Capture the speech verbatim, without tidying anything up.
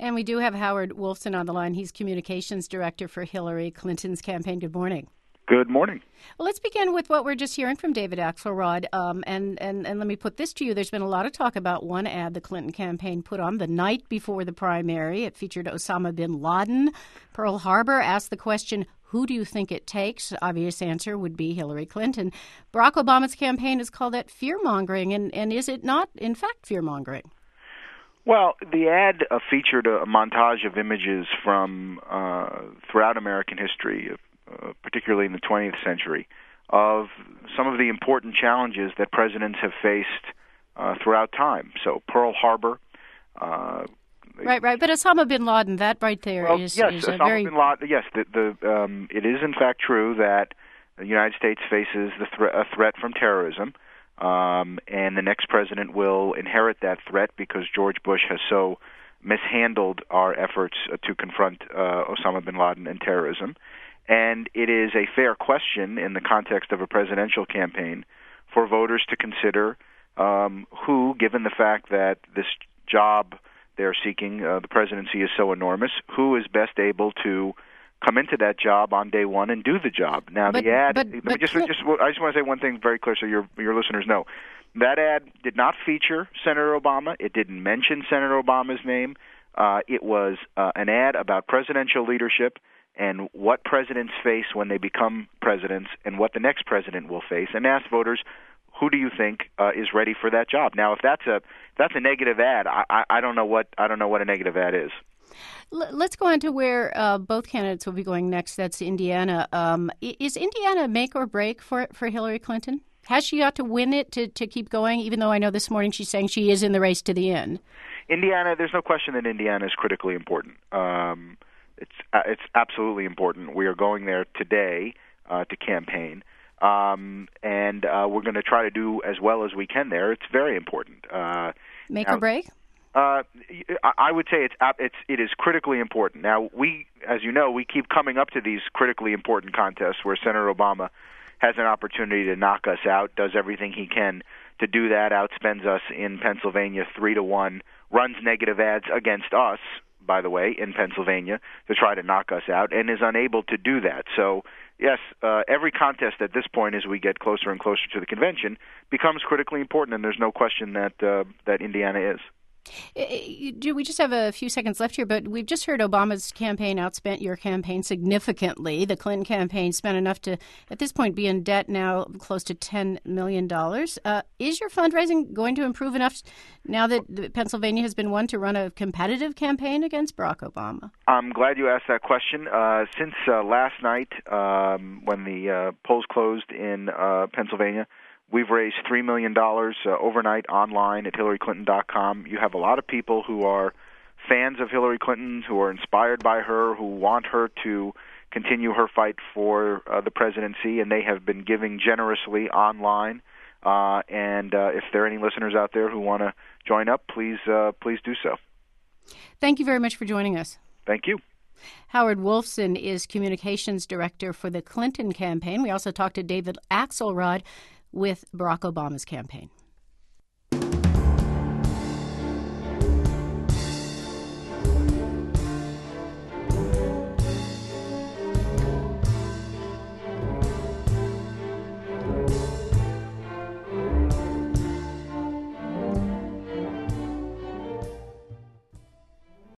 And we do have Howard Wolfson on the line. He's communications director for Hillary Clinton's campaign. Good morning. Good morning. Well, let's begin with what we're just hearing from David Axelrod. Um, and, and, and let me put this to you. There's been a lot of talk about one ad the Clinton campaign put on the night before the primary. It featured Osama bin Laden. Pearl Harbor asked the question, who do you think it takes? Obvious answer would be Hillary Clinton. Barack Obama's campaign has called that fear-mongering. And, and is it not, in fact, fear-mongering? Well, the ad uh, featured a, a montage of images from uh, throughout American history, uh, particularly in the twentieth century, of some of the important challenges that presidents have faced uh, throughout time. So Pearl Harbor. Uh, right, right. But Osama bin Laden, that right there well, is, yes, is Osama a very... bin Laden, yes, the, the, um, it is in fact true that the United States faces the thre- a threat from terrorism. Um, and the next president will inherit that threat because George Bush has so mishandled our efforts uh, to confront uh, Osama bin Laden and terrorism. And it is a fair question in the context of a presidential campaign for voters to consider um, who, given the fact that this job they're seeking, uh, the presidency, is so enormous, who is best able to come into that job on day one and do the job. Now, but, the ad, but, let but, me just, just, I just want to say one thing very clear so your your listeners know. That ad did not feature Senator Obama. It didn't mention Senator Obama's name. Uh, it was uh, an ad about presidential leadership and what presidents face when they become presidents and what the next president will face, and asked voters, who do you think uh, is ready for that job? Now, if that's a if that's a negative ad, I, I, I don't know what I don't know what a negative ad is. Let's go on to where uh, both candidates will be going next. That's Indiana. Um, is Indiana make or break for for Hillary Clinton? Has she got to win it to, to keep going, even though I know this morning she's saying she is in the race to the end? Indiana, there's no question that Indiana is critically important. Um, it's uh, it's absolutely important. We are going there today uh, to campaign, um, and uh, we're going to try to do as well as we can there. It's very important. Uh, make now, or break? Uh, I would say it's it's it is critically important. Now, we, as you know, we keep coming up to these critically important contests where Senator Obama has an opportunity to knock us out, does everything he can to do that, outspends us in Pennsylvania three to one, runs negative ads against us, by the way, in Pennsylvania to try to knock us out, and is unable to do that. So, yes, uh, every contest at this point, as we get closer and closer to the convention, becomes critically important, and there's no question that uh, that Indiana is. Do we just have a few seconds left here, but we've just heard Obama's campaign outspent your campaign significantly. The Clinton campaign spent enough to, at this point, be in debt now close to ten million dollars. Uh, is your fundraising going to improve enough now that Pennsylvania has been won to run a competitive campaign against Barack Obama? I'm glad you asked that question. Uh, since uh, last night, um, when the uh, polls closed in uh, Pennsylvania, we've raised three million dollars uh, overnight online at hillary clinton dot com. You have a lot of people who are fans of Hillary Clinton, who are inspired by her, who want her to continue her fight for uh, the presidency, and they have been giving generously online. Uh, and uh, if there are any listeners out there who want to join up, please, uh, please do so. Thank you very much for joining us. Thank you. Howard Wolfson is communications director for the Clinton campaign. We also talked to David Axelrod with Barack Obama's campaign.